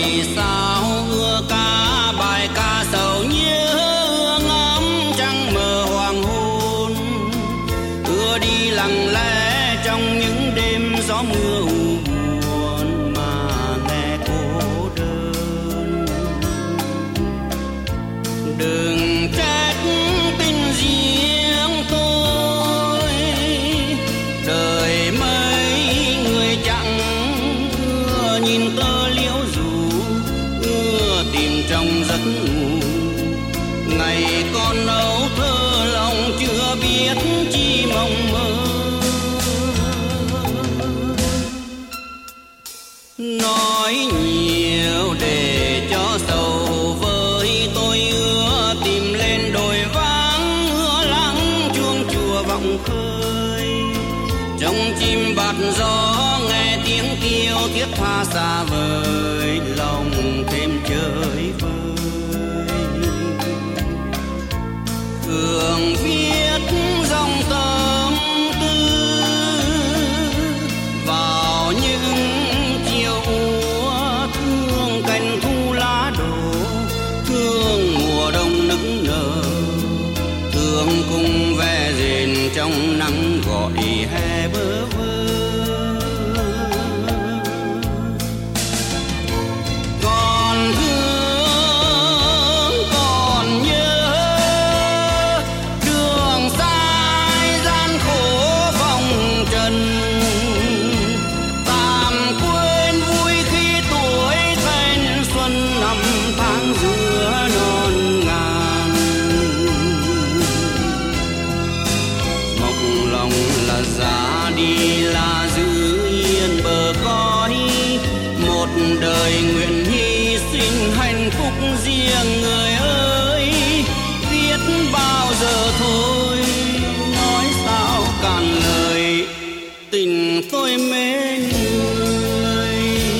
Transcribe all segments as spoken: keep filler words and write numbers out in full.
vì sao ưa ca bài ca sầu nhớ ưa ngắm trăng mờ hoàng hôn, ưa đi lặng lẽ trong những đêm gió mưa u buồn mà nghe cô đơn. Đừng trách tình riêng tôi, đời mấy người chẳng ưa nhìn tơ liễu dù, ưa tìm trong giấc ngủ. Ngày con ấu thơ lòng chưa biết chi mong mơ, nói nhiều để cho sầu với tôi ưa tìm lên đồi vắng, ưa lắng chuông chùa vọng khơi, trông chim bạt gió nghe tiếng kêu thiết tha xa vời, lòng thêm chơi vơi. Thường viết dòng tâm tư vào những chiều úa, thương cành thu lá đổ, thương mùa đông nức nở, thương cùng ve rền trong nắng gọi hè bơ vơ. Còn thương còn nhớ đường sai gian khổ vòng trần, tạm quên vui khi tuổi thanh xuân năm tháng giữa non ngàn. Mộng lòng là ra đi là giữ yên bờ cõi, một đời nguyện hy sinh hạnh phúc riêng người ơi. Biết bao giờ thôi nói sao cạn lời, tình tôi mến người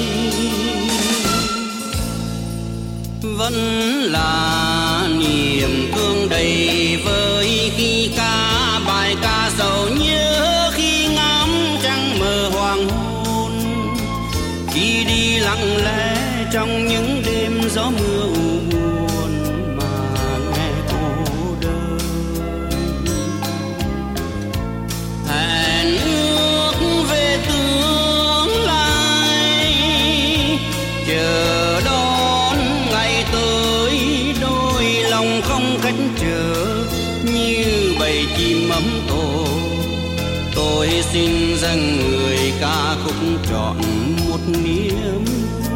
vẫn là niềm thương đầy vơi khi ca bài ca sầu nhớ, khi ngắm trăng mờ hoàng hôn, khi đi lặng lẽ trong những đêm gió mưa u buồn mà nghe cô đơn. Hẹn ước về tương lai, chờ đón ngày tới, đôi lòng không cách trở như bầy chim ấm tổ. Tôi xin dâng người ca khúc trọn một niềm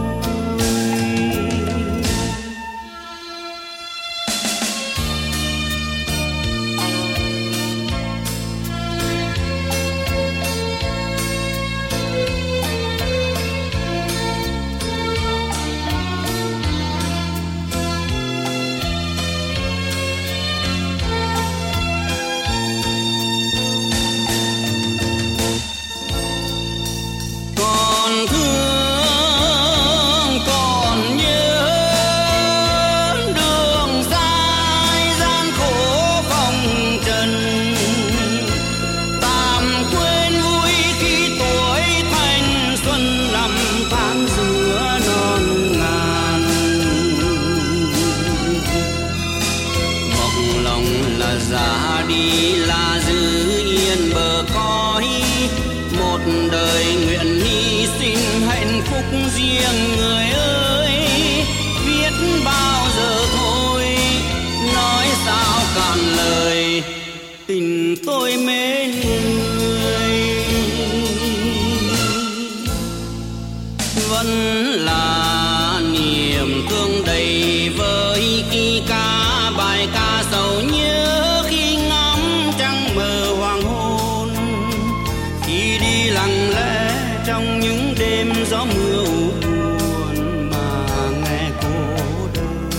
đời nguyện hy sinh hạnh phúc riêng người ơi. Biết bao giờ thôi nói sao cạn lời, tình tôi mến người vẫn là niềm thương đầy vơi khi ca bài ca sầu nhớ, khi ngắm trăng mờ hoàng hôn, khi đi lặng lẽ trong những đêm gió mưa u buồn mà nghe cô đơn.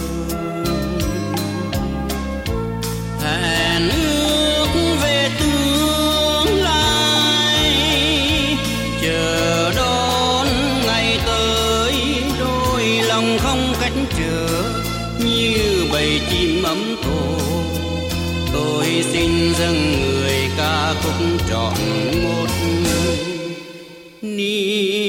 Hẹn ước về tương lai, chờ đón ngày tới, đôi lòng không cách trở như bầy chim ấm tổ. Tôi xin dâng người ca khúc trọn một niềm